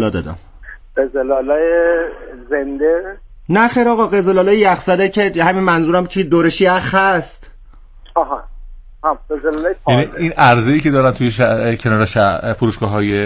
دادم. قزل‌آلا زنده؟ نه خیر آقا، قزل‌آلا یخزده که همین منظورم که دورش یخ هست. آها قزل‌آلا یعنی این عرضه‌ای که دارن توی کنار فروشگاه‌های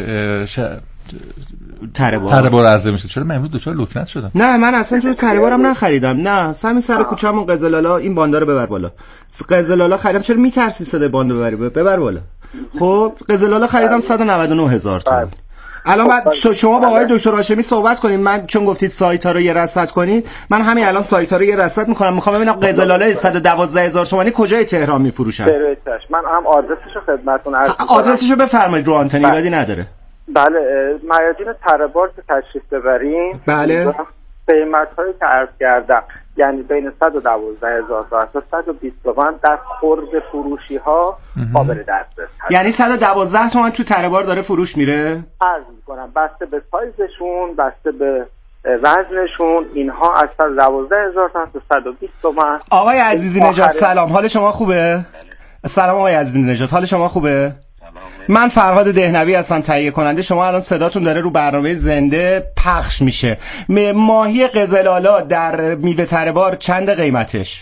تره بار عرضه میشه. چرا من امروز دوچار لکنت شدم؟ نه من اصلا توی تره بارم نخریدم. نه همین سر کوچه‌مون قزل‌آلا این باندا رو ببر بالا. قزل‌آلا خریدم. چرا میترسی صدای باند ببری؟ ببر بالا. خب قزل‌آلا خریدم 199,000 تومان. الان بعد شما با آقای دکتر هاشمی صحبت کنید. من چون گفتید سایت ها رو یه رصد کنید، من همین الان سایت ها رو یه رصد میکنم. میخوام ببینم قزل‌آلا 112,000 تومانی کجای تهران میفروشن. من هم آدرسشو خدمتتون عرض می‌کنم. آدرسشو بفرمایید رو آنتن، ایرادی نداره. بله میادین تره بار که تشریف ببرین. بله قیمت هایی که عرض کردم یعنی بین 112,000 تا 120 تومن در خرد فروشی ها قابل دسترس هست. یعنی 112 تومن تو تره بار داره فروش میره؟ عرض میکنم بسته به سایزشون، بسته به وزنشون، اینها از 112,000 تا 120 تومن. آقای عزیزی نژاد سلام، حال شما خوبه؟ سلام آقای عزیزی نژاد، حال شما خوبه؟ من فرهاد دهنوی هستم، تهیه کننده شما. الان صداتون داره رو برنامه زنده پخش میشه. ماهی قزل‌آلا در میوه تره بار چند قیمتش؟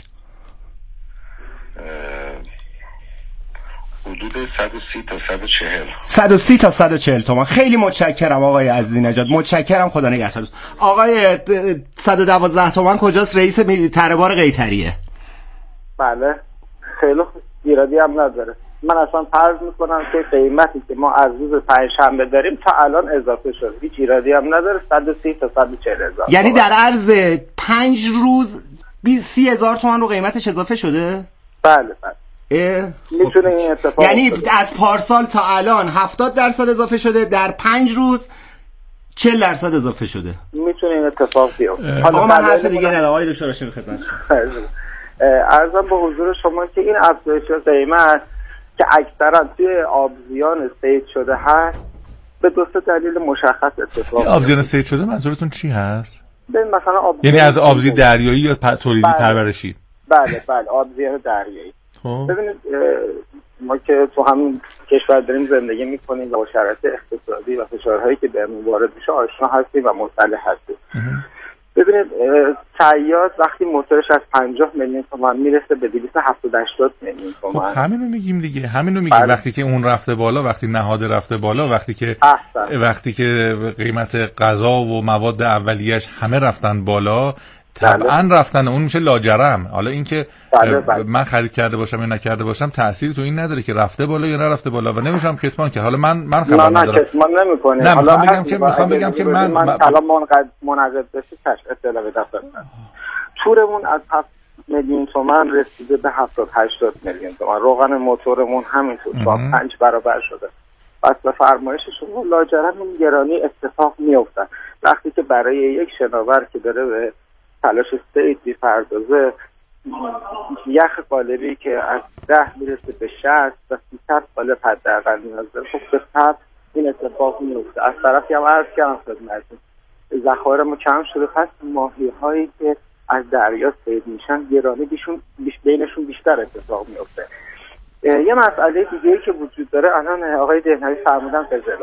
حدود 130 تا 140. 130 تا 140 تومان. خیلی متشکرم آقای عزیزی نژاد، متشکرم، خدا نگهدار. آقای 112 تومان کجاست؟ رئیس تره بار قیطریه. بله خیلی ایرادی هم نداره. من اصلا فرض میکنم که قیمتی که ما از روز پنجشنبه داریم تا الان اضافه شد، هیچ ایرادی هم نداره. 130 تا 140,000. یعنی در عرض 5 روز 30,000 تومان رو قیمتش اضافه شده؟ بله میتونه این اتفاق یعنی شده. از پارسال تا الان 70% اضافه شده، در 5 روز 40% اضافه شده. میتونه این اتفاق بیفته. حالا من حرف دیگه ندارم آقای دکتر هاشمی خدمت شما. عرضم به حضور شما که این افزایش قیمت که اکثرا توی آبزیان صید شده هست به دو سه دلیل مشخص اتفاق. آبزیان صید شده منظورتون چی هست؟ مثلا یعنی از آبزی دریایی یا تولیدی پرورشی؟ بله آبزیان دریایی. ببینید ما که تو همین کشور داریم زندگی میکنیم و با شرایط اقتصادی و فشارهایی که بهمون وارد میشه آشنا هستیم و مطلع هستیم. ببینید صیاد وقتی موتورش از 50 میلیون تومان میرسه به 270 میلیون تومان. خب همینو میگیم دیگه، همینو میگیم. وقتی که اون رفته بالا، وقتی نهاد رفته بالا، وقتی که قیمت غذا و مواد اولیه‌اش همه رفتن بالا، طبعا رفتن اون میشه لاجرم. حالا اینکه من خرید کرده باشم یا نکرده باشم تأثیری تو این نداره که رفته بالا یا نرفته بالا و نمیشم کتمان که حالا من خبر ندارم. نه کتمان نمیکنه. نه میخوام بگم که من کلام منعقد بشه اطلاع بدم. تورمون از 7 میلیون تومان رسیده به 70-80 میلیون تومان. روغن موتورمون همینطور 5 برابر شده. پس به فرمایش شما لاجرم این گرانی اتفاق میفته. وقتی که برای یک شناور که داره به تلاش صید می‌پردازه یخ قالبی که از 10 میرسه به 60 و 300 قالب حداقل نیاز داره، خب به طبع این اتفاق میفته. از طرفی هم عرض کردم خدمتتون ذخایرمون کم شده، پس ماهی‌هایی که از دریا صید میشن گرانی بینشون بیشتر اتفاق میفته. یه مسئله دیگه‌ای که وجود داره، الان آقای دهنوی فرمودن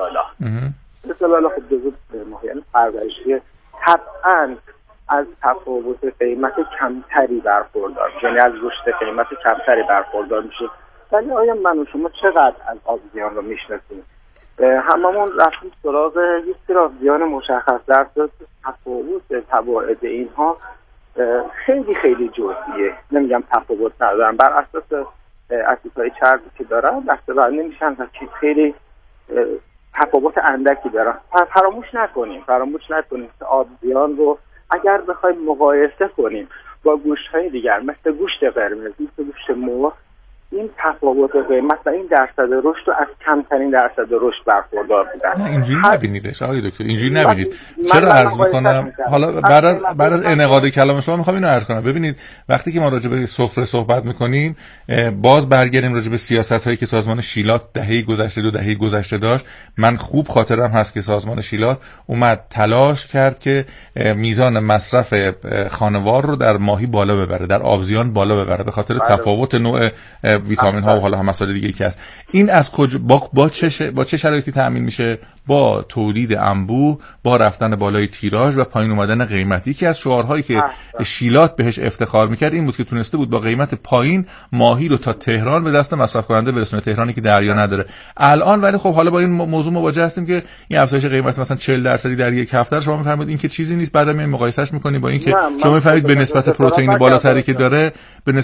قزل‌آلا خب جزو ماهیان پرورشی طبعاً از تفاوت قیمت کمتری برخوردار، یعنی از رشد قیمت کمتری برخوردار میشه. ولی آیا من و شما چقدر از آبزیان رو میشناسیم؟ هممون رفتیم سراغ یک سری آبزیان مشخص، در صورت تفاوت تباعد اینها خیلی خیلی جزئیه. نمیگم تفاوت ندارن، بر اساس اسیدهای چربی که دارن دسته‌بندی میشن و خیلی تفاوت اندکی دارن. فراموش نکنیم که آبزیان رو اگر بخوایم مقایسه کنیم با گوشت‌های دیگر مثل گوشت قرمز، مثل گوشت مرغ، این تفاوت قیمت و این درصد رشد رو از کمترین درصد رشد برخوردار بودن. نه اینجوری نبینیدش آقای دکتر، اینجوری نبینید. چرا عرض میکنم؟ حالا بعد از انعقاد کلام شما میخوام اینو عرض کنم. ببینید وقتی که ما راجع به سفره صحبت میکنیم، باز برگردیم راجع به سیاست‌هایی که سازمان شیلات دهه گذشته 2 دهه گذشته داشت. من خوب خاطرم هست که سازمان شیلات اومد تلاش کرد که میزان مصرف خانوار رو در ماهی بالا ببره، در آبزیان بالا ببره، به خاطر تفاوت نوع ویتامین ها و حالا هم مسائل دیگه که هست. این از کجا با چه شرایطی تامین میشه؟ با تولید انبوه، با رفتن بالای تیراژ و پایین اومدن قیمتی. که از شعارهایی که شیلات بهش افتخار میکرد این بود که تونسته بود با قیمت پایین ماهی رو تا تهران به دست مصرف کننده برسونه، تهرانی که دریا نداره. الان ولی خب حالا با این موضوع مواجه هستیم که این افزایش قیمت مثلا 40% در یک هفته شما میفرمایید این که چیزی نیست، بعدا میایم مقایسهش میکنیم با این که شما میفرمایید به نسبت پروتئین بالاتری که داره،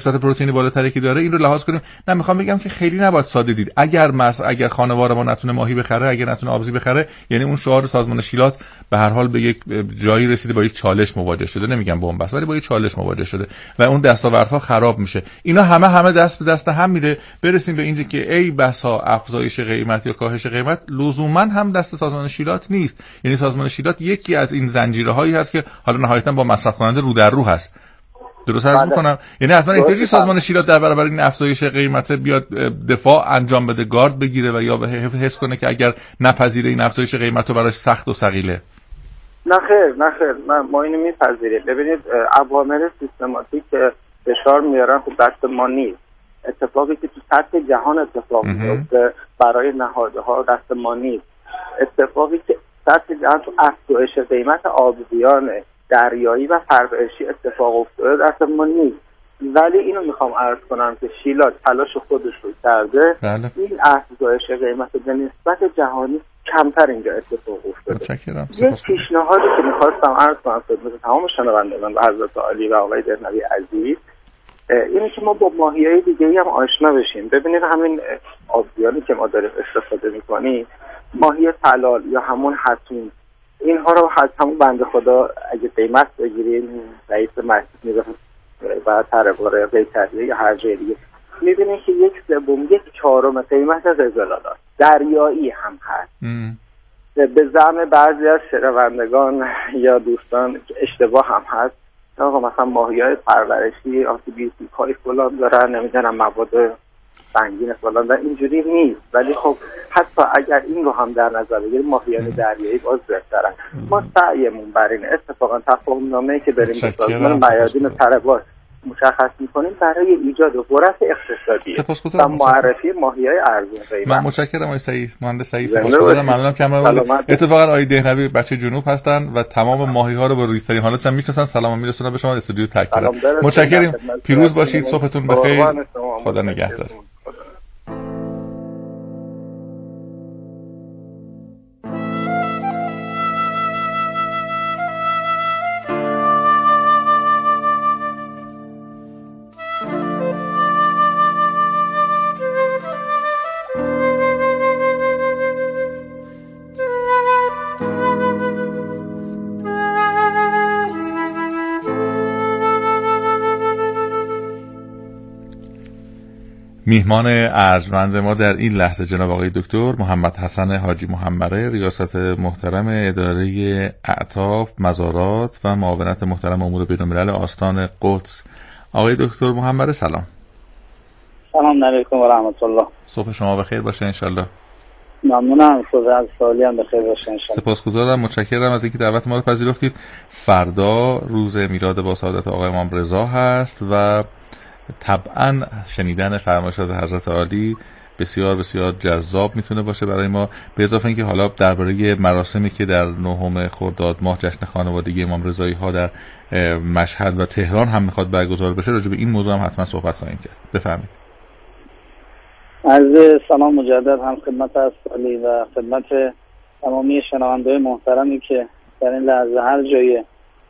این رو لحاظ کنیم. نه میخوام بگم که خیلی نباید ساده دید. اگر خانوار ما نتونه ماهی بخره، اگر نتونه آبزی بخره، یعنی اون شعار سازمان شیلات به هر حال به یک جایی رسیده، با یک چالش مواجه شده، نمیگم بن‌بست، ولی با یک چالش مواجه شده و اون دستاوردها خراب میشه. اینا همه دست به دست هم میره، برسیم به اینجا که ای بسا افزایش قیمت یا کاهش قیمت لزوما هم دست سازمان شیلات نیست. یعنی سازمان شیلات یکی از این زنجیرهایی هست که حالا نهایتا با مصرف کننده رو در رو هست. درست عرض میکنم؟ یعنی حتما احتیاجی سازمان شیلات در برابر این افزایش قیمت بیاد دفاع انجام بده، گارد بگیره و یا حس کنه که اگر نپذیره این افزایش قیمت رو براش سخت و ثقیله. نه خیر ما اینو میپذیریم. ببینید عوامل سیستماتیک که فشار میارن خب دست ما نیست. اتفاقی که تو سطح جهان اتفاق میفته برای نهادها دست ما نیست. اتفاقی که سطح جهان تو افزایش قیمت آبزیان دریایی و فربهشتی اتفاق افتاده دست ما نیست. ولی اینو میخوام عرض کنم که شیلات تلاش خودش رو کرده. بله. این افزایش قیمت به نسبت جهانی کمتر اینجا اتفاق افتاده. یک پیشنهادی که میخواستم عرض کنم خدمت تمام شنوندگان و حضرت عالی و آقای دهنوی عزیز اینه که ما با ماهیای دیگه‌ای هم آشنا بشیم. ببینید همین آبزیانی که ما داریم استفاده میکنیم، ماهی تلال یا همون حتون، اینها رو همون بنده خدا اگه قیمت بگیریم رئیس مسجد میره و طرفدار بیتریه یا هر جای دیگه میبینید که 1/3 قیمت قزلالا دریایی هم هست. به زعم بعضی از شنوندگان یا دوستان اشتباه هم هست، آقا مثلا ماهی‌های پرورشی آنتی‌بیوتیک‌های فلان دارن، نمیدونم مواد سنگین فلان، و اینجوری نیست. ولی خب حتی اگر این رو هم در نظر بگیریم ماهیان دریایی باز بهترن. ما سعیمون بر این اتفاقا تفاهم‌نامه‌ای که بریم به سازمان میادین طلبات مشخص می‌کنیم برای ایجاد قدرت اقتصادی و معرفی ماهی‌های ارزون قیمت. من متشکرم آقای سعید، مهندس سعید، سپاسگزارم. ممنونم که اتفاقا آقای دهنوی بچه جنوب هستن و تمام ماهی‌ها رو با ریزترین حالتشون میشناسن. سلام میرسونم به شما استودیو تک کردم. متشکرم، پیروز باشید، صبحتون بخیر، خدا نگهدار. میهمان ارجمند ما در این لحظه جناب آقای دکتر محمد حسن حاجی محمره، ریاست محترم اداره اعطاف، مزارات و معاونت محترم امور بین‌الملل آستان قدس. آقای دکتر محمره سلام. سلام علیکم و رحمت الله. صبح شما بخیر باشه انشالله. ممنونم، صبح از سالی هم بخیر باشه انشالله. سپاسگزارم، متشکرم از اینکه دعوت ما رو پذیرفتید. فردا روز میلاد با سعادت آقای امام رضا هست و طبعا شنیدن فرمایشات حضرت عالی بسیار بسیار جذاب میتونه باشه برای ما، به اضافه اینکه حالا درباره مراسمی که در 9 خرداد ماه جشن خانوادگی امام رضایی ها در مشهد و تهران هم میخواد برگزار بشه، راجع به این موضوع هم حتما صحبت خواهیم کرد. بفرمایید. عرض سلام مجدد هم خدمت علی و خدمت تمامی شنونده‌های محترمی که در این لحظه هر جای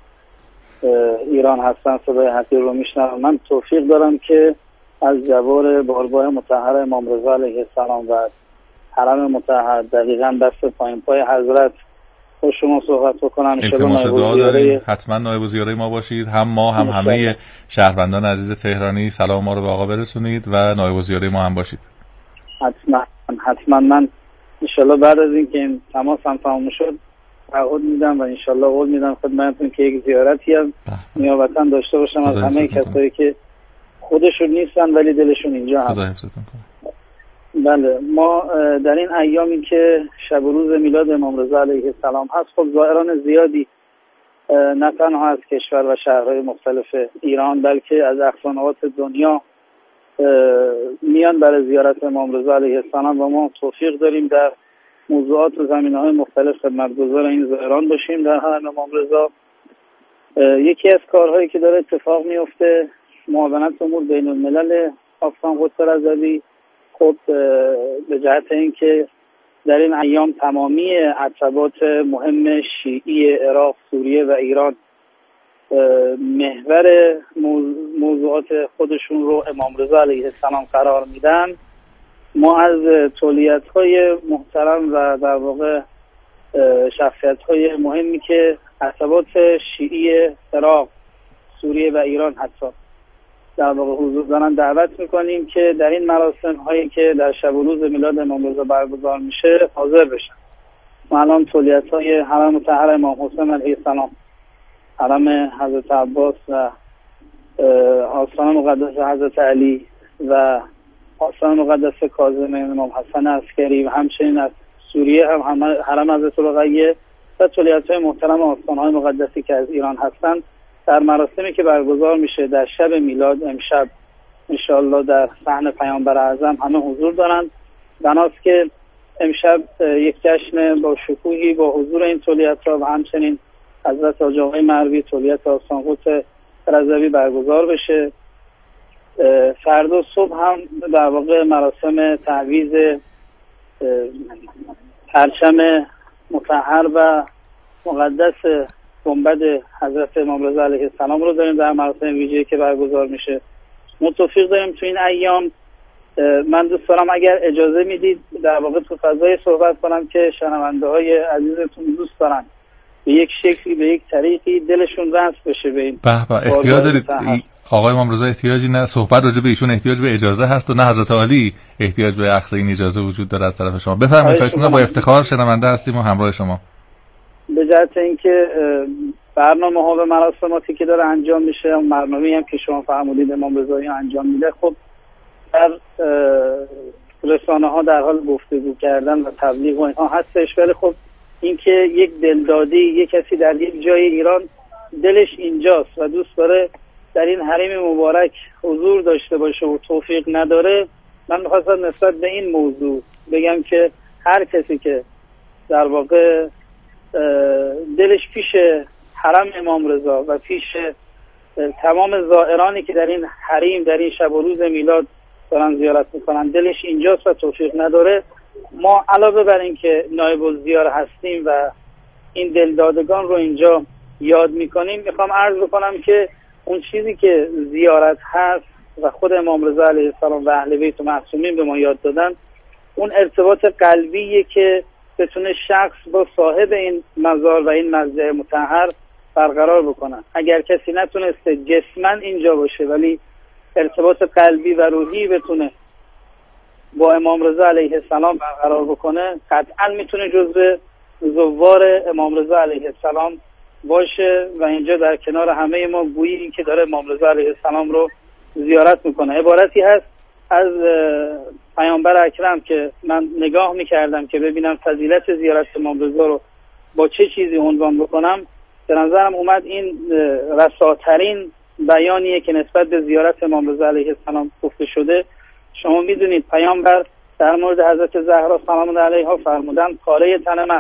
ایران هستن صدای حقیر رو میشنوم. من توفیق دارم که از جوار بارگاه مطهر امام رضا علیه السلام و حرم مطهر دقیقاً دست پایین پای حضرت با شما صحبت بکنم. التماس دعا داریم، حتما نایب الزیاره ما باشید، هم ما هم همه شهروندان عزیز تهرانی سلام ما رو به آقا برسونید و نایب الزیاره ما هم باشید. حتما من انشالله بعد از اینکه این تماس هم تمام شد تعهد میدم و انشالله قول میدم خدمتتون که یک زیارتی هم نیابتا داشته باشم از همه کسایی که خودشون نیستن ولی دلشون اینجا هست. خدا حفظتون کنه. بله، ما در این ایامی که شب و روز میلاد امام رضا علیه السلام هست، خب زائران زیادی نه تنها از کشور و شهرهای مختلف ایران بلکه از اقصا نقاط دنیا میان برای زیارت امام رضا علیه السلام و ما توفیق داریم در موضوعات و زمینه‌های مختلف خدمتگزار این زائران باشیم در حرم امام رضا. یکی از کارهایی که داره اتفاق میفته معاونت امور بین الملل آستان قدس رضوی، خب به جهت اینکه در این ایام تمامی عتبات مهم شیعی عراق، سوریه و ایران محور موضوعات خودشون رو امام رضا علیه السلام قرار میدن، ما از تولیت‌های محترم و در واقع شخصیت‌های مهمی که عتبات شیعی عراق، سوریه و ایران حتی در واقع حضور دارن دعوت میکنیم که در این مراسم هایی که در شب و روز میلاد امام رضا برگزار میشه حاضر بشن. ما الان تولیت‌های حرم مطهر امام حسین علیه السلام، حرم حضرت عباس و آستان مقدس حضرت علی و آستان مقدس کاظم امام حسن عسکری و همچنین از سوریه هم حرم حضرت رقیه و تولیت‌های محترم آستان‌های مقدسی که از ایران هستند در مراسمی که برگزار میشه در شب میلاد امشب انشاءالله در صحن پیامبر اعظم همه حضور دارند. بناست که امشب یک جشن با شکوهی با حضور این تولیت‌ها و همچنین حضرت حاج آقای مروی تولیت آستان قدس رضوی برگزار بشه. فردا صبح هم در واقع مراسم تعویض پرچم مطهر و مقدس گنبد حضرت امام رضا علیه السلام رو داریم در مراسم ویژه‌ای که برگزار میشه. ما توفیق داریم تو این ایام. من دوست دارم اگر اجازه میدید در واقع تو فضای صحبت کنم که شنونده‌های عزیزتون دوست دارن به یک شکلی به یک طریقی دلشون وصل بشه به این. احتیاج دارید آقای امام رضا؟ احتیاجی نه صحبت راجع به ایشون احتیاج به اجازه هست و نه حضرت علی احتیاج به اخذ این اجازه وجود داره از طرف شما. بفرمایید. خواهش می‌کنم. با افتخار شنونده هستیم و همراه شما. به جهت اینکه برنامه‌ها و مراسماتی که داره انجام میشه، برنامه‌ای هم که شما فرمودید امام رضایی انجام میده، خب در رسانه‌ها در حال گفتگو کردن و تبلیغ و اینها هستش، ولی خب اینکه یک دلدادی، یک کسی در یک جای ایران دلش اینجاست و دوست داره در این حریم مبارک حضور داشته باشه و توفیق نداره، من می‌خواستم نسبت به این موضوع بگم که هر کسی که در واقع دلش پیش حرم امام رضا و پیش تمام زائرانی که در این حریم در این شب و روز میلاد دارن زیارت میکنن دلش اینجاست و توفیق نداره، ما علاوه بر این که نایب الزیار هستیم و این دلدادگان رو اینجا یاد میکنیم، میخوام عرض بکنم که اون چیزی که زیارت هست و خود امام رضا علیه السلام و اهل بیت و معصومین به ما یاد دادن، اون ارتباط قلبیه که بتونه شخص با صاحب این مزار و این مزرعه مطهر برقرار بکنن. اگر کسی نتونسته جسماً اینجا باشه ولی ارتباط قلبی و روحی بتونه با امام رضا علیه السلام برقرار بکنه، قطعاً میتونه جزو زوار امام رضا علیه السلام باشه و اینجا در کنار همه ما گویی این که داره امام رضا علیه السلام رو زیارت میکنه. عبارتی هست از پیامبر اکرم که من نگاه میکردم که ببینم فضیلت زیارت امام رضا رو با چه چیزی عنوان بکنم، به نظرم اومد این رساترین بیانیه که نسبت به زیارت امام رضا علیه السلام گفته شده. شما میدونید پیامبر در مورد حضرت زهرا سلام الله علیها فرمودن پاره تن من،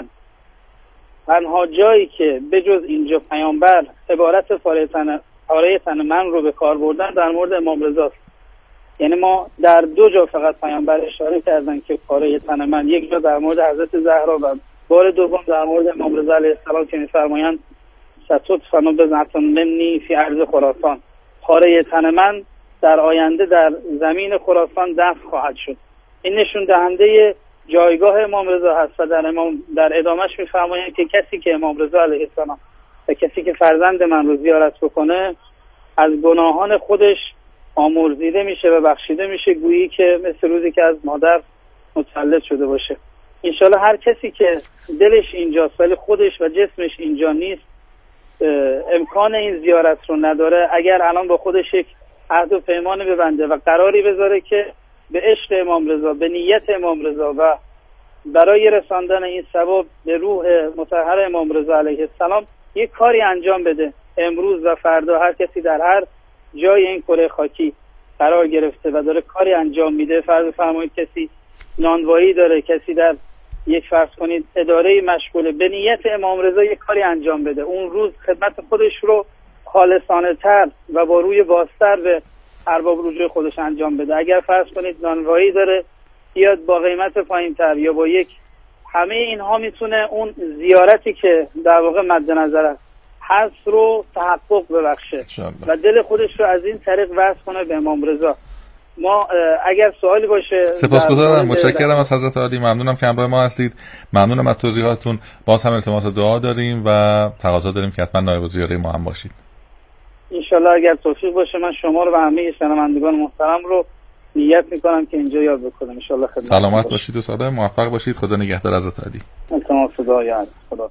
تنها جایی که بجز اینجا پیامبر عبارت پاره تن من رو به کار بردن در مورد امام رضاست. یعنی ما در دو جا فقط پیامبر اشاره کردن که پاره تن من، یک جا در مورد حضرت زهرا و بار دوم در مورد امام رضا علیه السلام که می‌فرمایند ستدفن بضعة منی فی ارض خراسان، پاره تن من در آینده در زمین خراسان دفن خواهد شد. این نشون دهنده جایگاه امام رضا هست و در ادامهش می‌فرمایند که کسی که امام رضا علیه السلام و کسی که فرزند من رو زیارت بکنه از گناهان خودش آمرزیده میشه و بخشیده میشه، گویی که مثل روزی که از مادر متولد شده باشه. انشالله هر کسی که دلش اینجاست ولی خودش و جسمش اینجا نیست، امکان این زیارت رو نداره، اگر الان با خودش یک عهد و پیمان ببنده و قراری بذاره که به عشق امام رضا، به نیت امام رضا و برای رساندن این ثواب به روح مطهر امام رضا علیه السلام یک کاری انجام بده، امروز و فردا هر کسی در هر جای این کره خاکی قرار گرفته و داره کاری انجام میده، فرض بفرمایید کسی نانوایی داره، کسی در یک فرض کنید اداره مشغوله، به نیت امام رضا یک کاری انجام بده، اون روز خدمت خودش رو خالصانه تر و با روی بازتر به ارباب رجوع خودش انجام بده. اگر فرض کنید نانوایی داره بیاد با قیمت پایین تر یا با یک، همه اینها میتونه اون زیارتی که در واقع مد نظر هست رو تحقق ببخشه و دل خودش رو از این طریق وصل کنه به امام رضا. ما اگر سوالی باشه سپاسگزارم، متشکرم از حضرت عالی، ممنونم که همراه ما هستید، ممنونم از توضیحاتتون. باز هم التماس دعا داریم و تقاضا داریم که حتما نایب الزیاره ما هم باشید. انشالله اگر توفیق باشه من شما رو و همه شنوندگان محترم رو نیت میکنم که اینجا یاد بکنم. انشالله خدمت سلامت باشید و ساده موفق باشید. خدا نگهدار حضرت عالی. التماس دعا یاد خدا.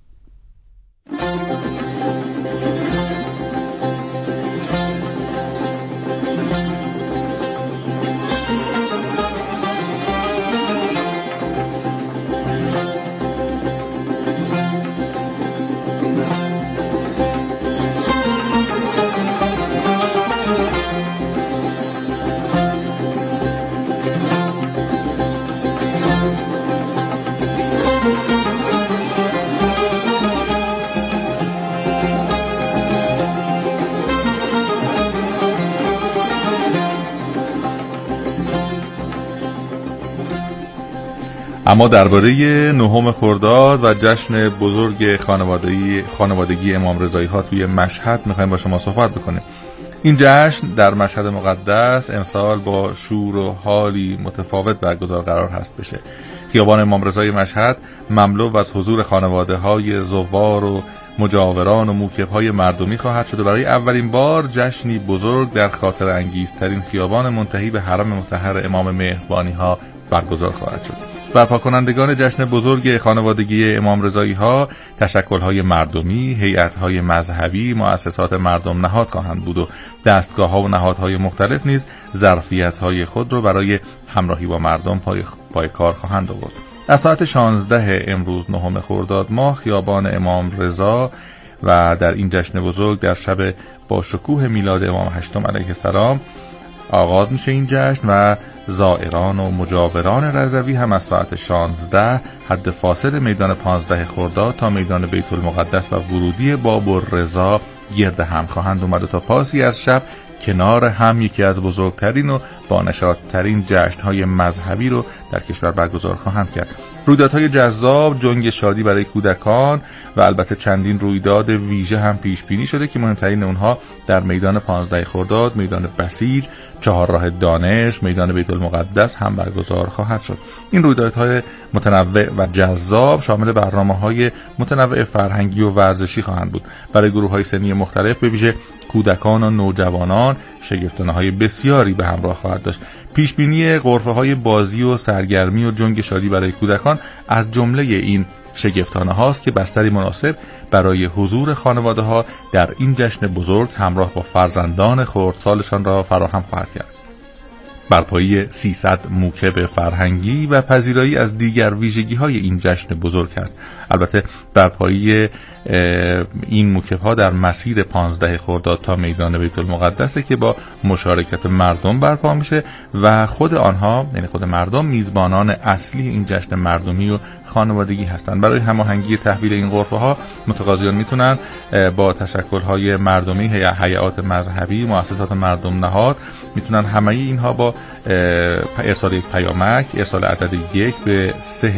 اما درباره 9 خرداد و جشن بزرگ خانوادگی امام رضایی ها توی مشهد میخوایم با شما صحبت بکنیم. این جشن در مشهد مقدس امسال با شور و حالی متفاوت برگزار قرار هست بشه. خیابان امام رضای مشهد مملو از حضور خانواده های زوار و مجاوران و موکب‌های مردمی خواهد شد و برای اولین بار جشنی بزرگ در خاطر انگیزترین خیابان منتهی به حرم مطهر امام مهربانی ها برگزار خواهد شد. برپا کنندگان جشن بزرگ خانوادگی امام رضایی ها تشکل‌های مردمی، هیئت‌های مذهبی، مؤسسات مردم نهاد خواهند بود و دستگاه‌ها و نهادهای مختلف نیز ظرفیت‌های خود را برای همراهی با مردم پای کار خواهند آورد. از ساعت 16 امروز 9 خرداد ماه خیابان امام رضا و در این جشن بزرگ در شب با شکوه میلاد امام هشتم علیه السلام آغاز میشه این جشن و زائران و مجاوران رضوی هم از ساعت 16 حد فاصل میدان 15 خرداد تا میدان بیت المقدس و ورودی باب الرضا گرد هم خواهند اومد و تا پاسی از شب کنار هم یکی از بزرگترین و با نشاط‌ترین جشن‌های مذهبی رو در کشور برگزار خواهند کرد. رویدادهای جذاب، جنگ شادی برای کودکان و البته چندین رویداد ویژه هم پیش بینی شده که مهمترین اونها در میدان 15 خرداد، میدان بسیج، چهارراه دانش، میدان بیت المقدس هم برگزار خواهد شد. این رویدادهای متنوع و جذاب شامل برنامه‌های متنوع فرهنگی و ورزشی خواهند بود. برای گروه‌های سنی مختلف به ویژه کودکان و نوجوانان شگفتانه‌های بسیاری به همراه خواهد داشت. پیشبینی غرفه‌های بازی و سرگرمی و جنگ شادی برای کودکان از جمله این شگفتانه هاست که بستری مناسب برای حضور خانواده ها در این جشن بزرگ همراه با فرزندان خردسالشان را فراهم خواهد کرد. برپایی 300 موکب فرهنگی و پذیرایی از دیگر ویژگی‌های این جشن بزرگ است. البته برپایی این موکب‌ها در مسیر 15 خرداد تا میدان بیت المقدس که با مشارکت مردم برپا میشه و خود آنها، یعنی خود مردم، میزبانان اصلی این جشن مردمی و خانوادگی هستند. برای هماهنگی تحویل این غرفه‌ها متقاضیان میتونن با تشکل‌های مردمی، هیئات مذهبی، مؤسسات مردم نهاد میتونن همه اینها با ارسال یک پیامک، ارسال عدد 1 به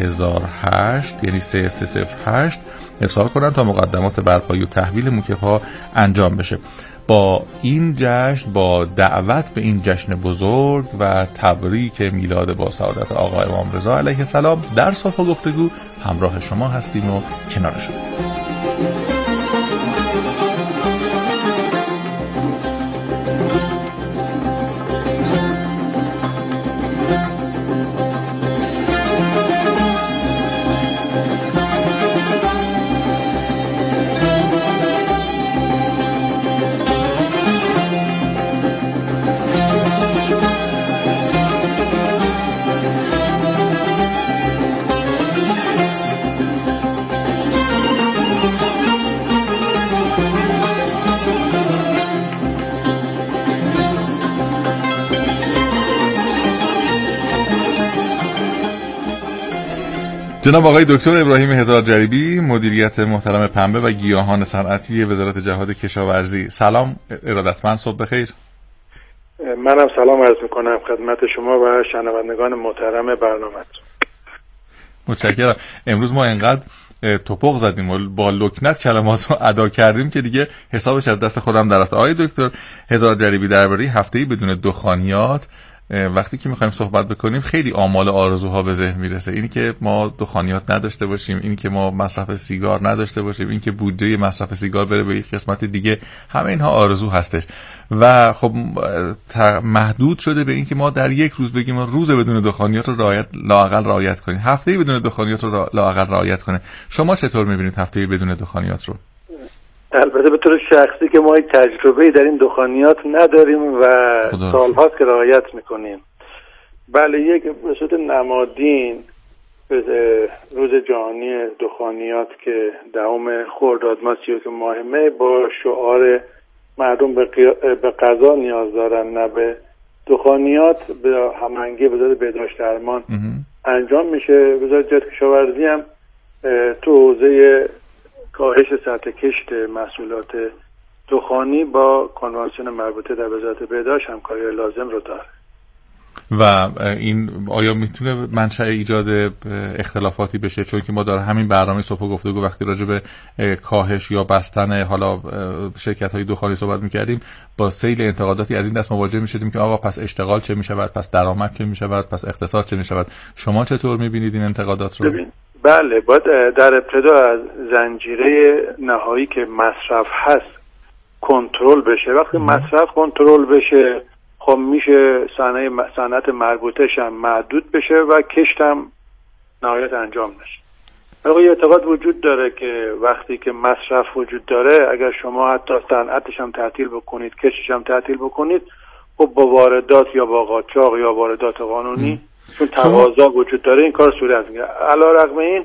3008 یعنی 3308 ارسال کنن تا مقدمات برپایی و تحویل موکب‌ها انجام بشه. با این جشن، با دعوت به این جشن بزرگ و تبریک میلاد با سعادت آقا امام رضا علیه السلام در صلح و گفتگو همراه شما هستیم و کنار شما. جناب آقای دکتر ابراهیم هزار جریبی، مدیریت محترم پنبه و گیاهان صنعتی وزارت جهاد کشاورزی. سلام ارادتمند، صبح بخیر. منم سلام عرض میکنم خدمت شما و شنوندگان محترم برنامه‌تون. متشکرم. امروز ما اینقدر توپق زدیم و با لکنت کلمات رو ادا کردیم که دیگه حسابش از دست خودم در رفت. آقای دکتر هزار جریبی، درباره هفته‌ای بدون دخانیات وقتی که میخوایم صحبت بکنیم خیلی آمال و آرزوها به ذهن میرسه. اینی که ما دخانیات نداشته باشیم، اینی که ما مصرف سیگار نداشته باشیم، اینی که بودجه مصرف سیگار بره به یک قسمت دیگه، همه اینها آرزو هستش و خب محدود شده به این که ما در یک روز بگیم روز بدون دخانیات رو لااقل رعایت کنیم، هفته‌ای بدون دخانیات رو لااقل رعایت کنیم. شما چطور میبینید هفته‌ای بدون دخانیات رو؟ البته به طور شخصی که ما یک تجربه‌ای در این دخانیات نداریم و سال‌هاست که رعایت میکنیم. بله، یک به صورت نمادین روز جهانی دخانیات که 10 خرداد ماه 31 ماه می با شعار مردم به غذا نیاز دارن نه به دخانیات، به هماهنگی وزارت بهداشت درمان انجام میشه. وزارت جهاد کشاورزی هم تو حوزه کاهش سطح کشت محصولات دخانی با کنوانسیون مربوطه در وزارت بهداشت همکاری لازم رو داره. و این آیا میتونه منشأ ایجاد اختلافاتی بشه؟ چون که ما داره همین برنامه صبح گفتگو وقتی راجع به کاهش یا بستن حالا شرکت‌های دخانی صحبت می‌کردیم، با سیل انتقاداتی از این دست مواجه می‌شدیم که آقا پس اشتغال چه می‌شود، پس درآمد چه می‌شود، پس اقتصاد چه می‌شود. شما چطور می‌بینید این انتقادات رو؟ بله، باید در ابتدا از زنجیره نهایی که مصرف هست کنترل بشه. وقتی مصرف کنترل بشه خب میشه صنعت مربوطه‌ش هم محدود بشه و کشت هم نهایت انجام نشه. یه اعتقاد وجود داره که وقتی که مصرف وجود داره، اگر شما حتی صنعتش هم تعطیل بکنید، کشتش هم تعطیل بکنید، خب با واردات یا با قاچاق یا واردات قانونی چون تقاضا وجود داره این کار صورت میگیره. علیرغم این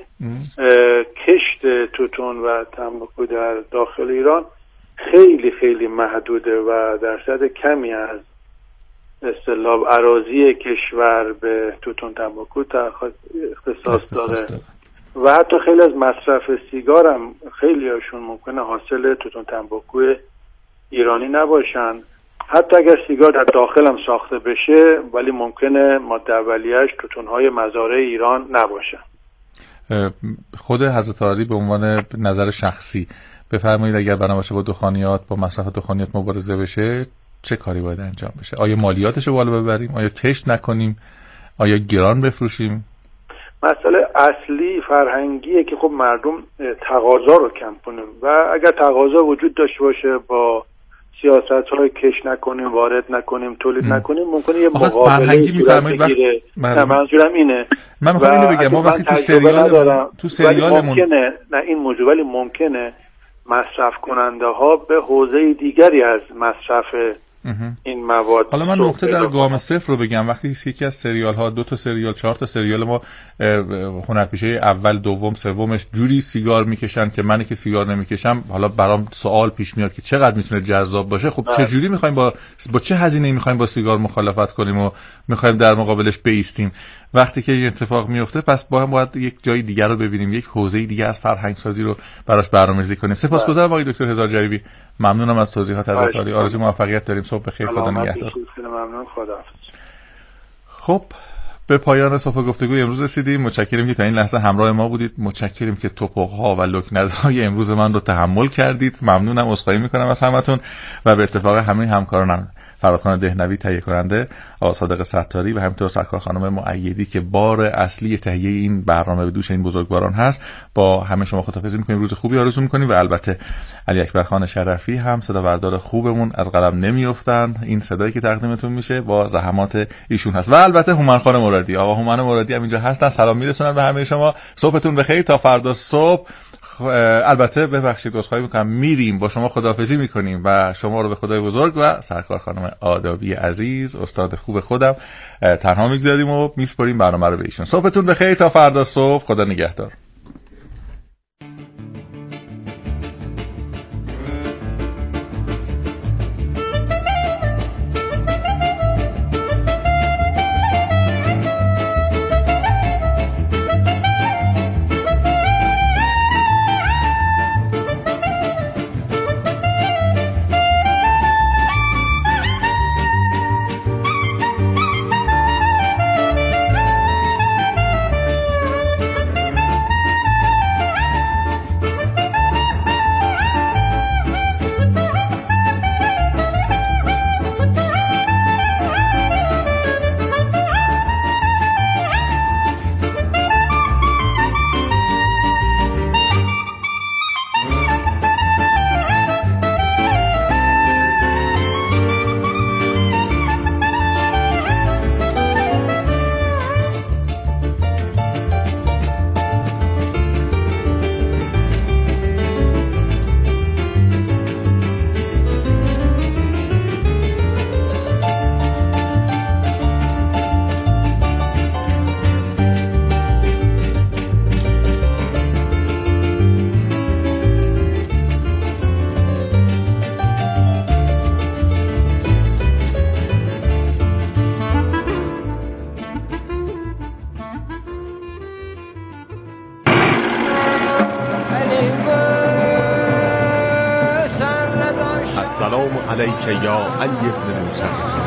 کشت توتون و تنباکو در داخل ایران خیلی خیلی محدوده و درصد کمی از اصطلاح اراضی کشور به توتون تنباکو اختصاص داره و حتی خیلی از مصرف سیگار هم خیلی هاشون ممکنه حاصل توتون تنباکو ایرانی نباشن. حتی اگر سیگار در داخل هم ساخته بشه ولی ممکنه ماده اولیه‌اش توتون‌های مزارع ایران نباشن. خود حضرت عالی به عنوان نظر شخصی بفرمایید اگر بنا باشه با دخانیات، با مصرف دخانیات مبارزه بشه چه کاری باید انجام بشه؟ آیا مالیاتش رو بالا ببریم؟ آیا کشت نکنیم؟ آیا گران بفروشیم؟ مسئله اصلی فرهنگیه که خب مردم تقاضا رو کم کنیم و اگر تقاضا وجود داشته باشه با سیاست‌های کش نکنیم، وارد نکنیم، تولید نکنیم، ممکنه یه مقابله صورت بگیره. منظورم اینه. من می‌خوام اینو بگم، ما وقتی تو سریالمون ممکنه نه این موضوع، ولی ممکنه مصرف کننده ها به حوزه دیگری از مصرف این مواد. حالا من نقطه در گام صفر رو بگم. وقتی یکی از سریال ها، 2 تا سریال، 4 تا سریال ما هنرپیشه اول، دوم، سومش جوری سیگار میکشن که من که سیگار نمیکشم حالا برام سوال پیش میاد که چقدر میتونه جذاب باشه. خب چه جوری میخوایم با چه هزینه‌ای میخوایم با سیگار مخالفت کنیم و میخوایم در مقابلش بایستیم؟ وقتی که این اتفاق میفته پس باید یک جای دیگر رو ببینیم، یک حوزه دیگه از فرهنگ سازی رو براش برنامه‌ریزی کنیم. سپاسگزارم آقای دکتر هزار جریبی، ممنونم از توضیحات حضرت عالی. آرزوی موفقیت داریم. صبح بخیر، خدا نگهدار. ممنون، خدا. خب به پایان صبح گفتگوی امروز رسیدیم. متشکرم که تا این لحظه همراه ما بودید. متشکرم که توپق‌ها و لکنت‌های امروز من رو تحمل کردید. ممنونم، عذرخواهی می‌کنم از همتون و به اتفاق همه همکارانم، فرادخان دهنوی تهیه کننده، آقا صادق ستاری و همینطور سرکار خانم مؤیدی که بار اصلی تهیه این برنامه به دوش این بزرگواران هست. با همه شما خداحافظی می‌کنیم، روز خوبی آرزو می‌کنیم و البته علی اکبر خان شرفی هم صدا بردار خوبمون از قلم نمیافتن. این صدایی که تقدیمتون میشه با زحمات ایشون هست و البته هومن خان مرادی، آقا هومن مرادی هم اینجا هستن، سلام میرسونن به همه شما. صبحتون بخیر تا فردا صبح. البته ببخشید عذرخواهی میکنم، میریم با شما خداحافظی میکنیم و شما رو به خدای بزرگ و سرکار خانم آدابی عزیز، استاد خوب خودم، تنها میگذاریم و میسپاریم برنامه رو به ایشون. صبحتون بخیر تا فردا صبح. خدا نگهدار. السلام علیک یا علی ابن موسی رضا.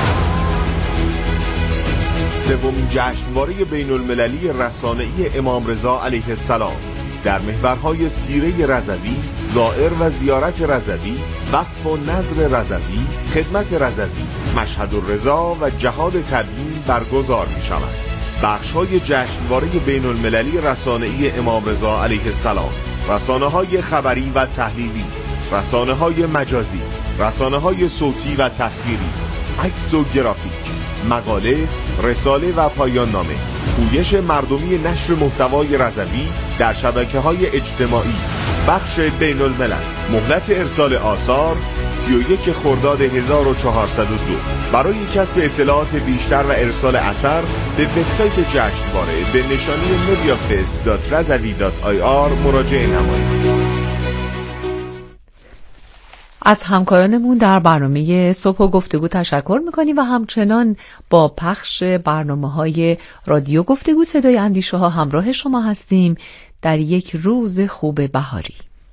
سومین جشنواره بین المللی رسانه‌ای امام رضا علیه السلام در محورهای سیره رضوی، زائر و زیارت رضوی، وقف و نظر رضوی، خدمت رضوی، مشهد الرضا و جهاد تبیین برگزار می شود. بخش‌های جشنواره بین المللی رسانه‌ای امام رضا علیه السلام: رسانه‌های خبری و تحلیلی، رسانه‌های مجازی، رسانه‌های صوتی و تصویری، عکس و گرافیک، مقاله، رساله و پایان نامه، پویش مردمی نشر محتوای رضوی در شبکه‌های اجتماعی، بخش بین الملل. مهلت ارسال آثار 31 خرداد 1402. برای کسب اطلاعات بیشتر و ارسال اثر به وبسایت جشنواره به نشانی mediafest.razavi.ir مراجعه نمایید. از همکارانمون در برنامه صبح و گفتگو تشکر میکنیم و همچنان با پخش برنامه‌های رادیو گفتگو صدای اندیشه ها همراه شما هستیم در یک روز خوب بهاری.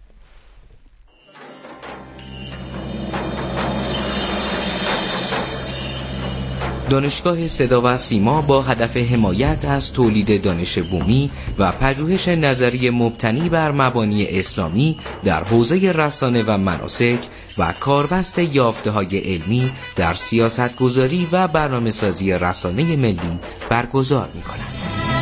دانشگاه صدا و سیما با هدف حمایت از تولید دانش بومی و پژوهش نظری مبتنی بر مبانی اسلامی در حوزه رسانه و مناسک و کاربست یافته‌های علمی در سیاستگذاری و برنامه‌سازی رسانه ملی برگزار می‌کند.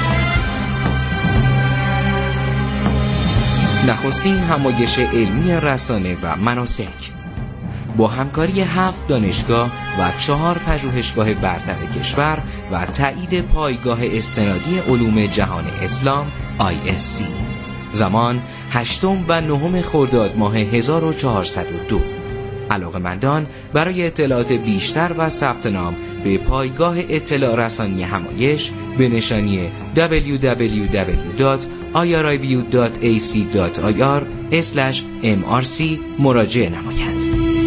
نخستین همایش علمی رسانه و مناسک با همکاری 7 دانشگاه و 4 پژوهشگاه برتر کشور و تایید پایگاه استنادی علوم جهان اسلام ISC. زمان 8 و 9 خرداد ماه 1402. علاقه‌مندان برای اطلاعات بیشتر و ثبت نام به پایگاه اطلاع رسانی همایش به نشانی www.irib.ac.ir/mrc مراجعه نمایند.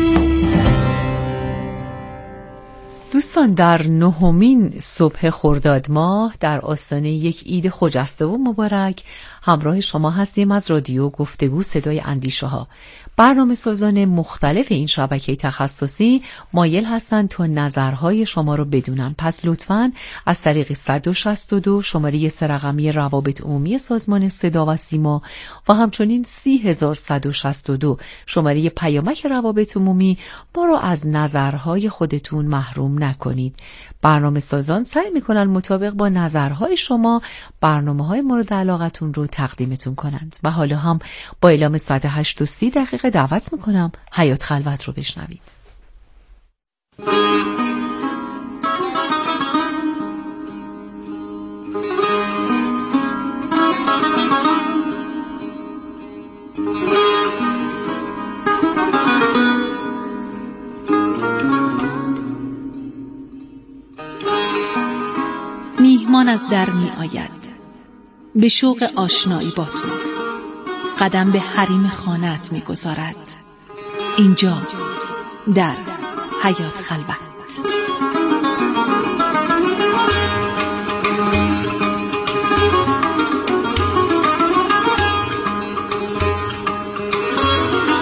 دوستان، در 9مین صبح خرداد ماه در آستانه یک عید خجسته و مبارک همراه شما هستیم از رادیو گفتگو صدای اندیشه ها. برنامه سازان مختلف این شبکه تخصصی مایل هستند تا نظرهای شما رو بدونن، پس لطفاً از طریق 162 شماره سه‌رقمی روابط عمومی سازمان صدا و سیما و همچنین 30162 شماره پیامک روابط عمومی ما رو از نظرهای خودتون محروم نکنید. برنامه سازان سعی میکنن مطابق با نظرهای شما برنامه‌های مورد علاقتون رو تقدیمتون کنند. و حالا هم با اعلام ساعت 8:30 دعوت میکنم حیات خلوت رو بشنوید. میهمان از در می آید به شوق آشنایی با تو، قدم به حریم خانه‌ات می گذارد. اینجا در حیات خلوت.